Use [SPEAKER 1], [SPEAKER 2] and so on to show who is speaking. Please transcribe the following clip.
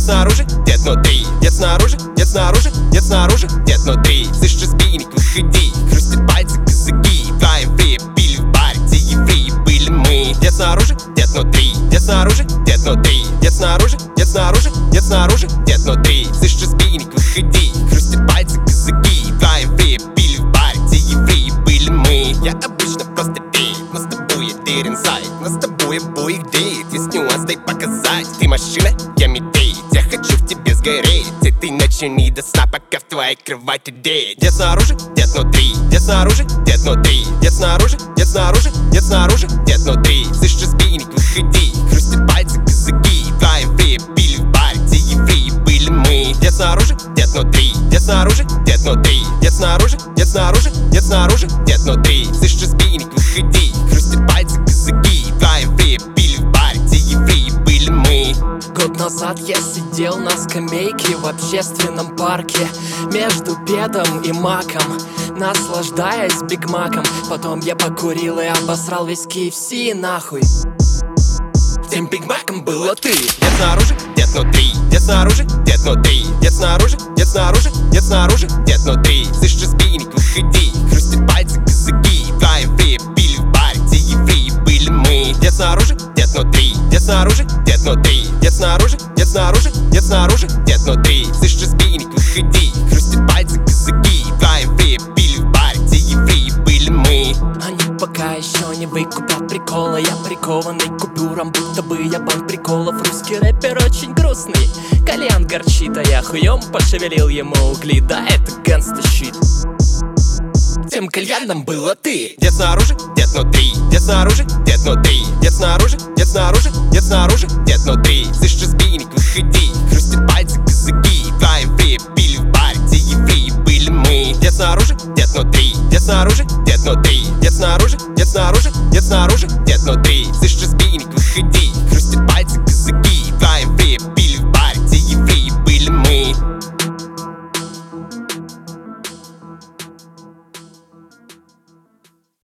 [SPEAKER 1] дед снаружи, дед внутри, дед снаружи, дед снаружи, дед снаружи, дед внутри. Слышишь, спинник, выходи, хрустят пальцы, козыки. Двоевые пили в баре, где евреи были мы. Дед снаружи, дед внутри, дед снаружи, дед внутри, дед снаружи, дед снаружи, дед снаружи, дед внутри. Слышишь, спинник, выходи, хрустят пальцы, козыки. Двоевые пили в баре, где евреи были мы. Я обычно просто пей, но с тобой я верен сайт. Но с тобой обоих дейт, есть нюанс, дай показать. Ты машина, я медведь, я хочу в тебе сгореть. Этой ночью не до сна, пока в твоей кровати деть. Дед снаружи, дед внутри, дед снаружи, дед внутри, дед снаружи, дед снаружи, дед снаружи, дед внутри. Слышишь, спинник, выходи, хрустят пальцы, козыки. Двоевые пили в баре, где евреи были мы. Дед снаружи, дед внутри, дед снаружи, дед внутри, дед снаружи, дед снаружи, дед снаружи, дед внутри. Слышишь, спинник, выходи, хрустят пальцы, козыки. Двоевые пили в баре, где евреи были мы.
[SPEAKER 2] Год назад я сидел на скамейке в общественном парке между педом и маком, наслаждаясь бигмаком. Потом я покурил и обосрал весь KFC нахуй. Тем бигмаком было ты.
[SPEAKER 1] Дед снаружи, дед внутри, дед снаружи, дед внутри, дед снаружи, дед снаружи, дед снаружи, дед внутри. Слышишь, спинник, выходи, хрустят пальцы, козыки. Двоевые пили в баре, где евреи были мы. Дед снаружи, дед внутри, дед снаружи, дед внутри, дед снаружи, дед снаружи, дед снаружи, дед внутри. Слышишь, спинник, выходи, хрустят пальцы, козыки. Двоевые пили в баре, где евреи были мы.
[SPEAKER 2] Они пока еще не выкупят прикола. Я прикованный к купюрам, будто бы я банк приколов. Русский рэпер очень грустный, кальян горчит, а я хуем пошевелил ему угли. Да, это гангста-щит. Тем кальяном было ты.
[SPEAKER 1] Дед снаружи, дед внутри, дед снаружи, дед внутри, дед снаружи, дед снаружи, дед снаружи, дед внутри. Слышишь, спинник, выходи, хрустят пальцы, козыки. Двоевые пили в баре, где евреи были мы. Дед снаружи, дед внутри, дед снаружи, дед внутри, дед снаружи, дед снаружи, дед снаружи, дед внутри. Слышишь, спинник, выходи,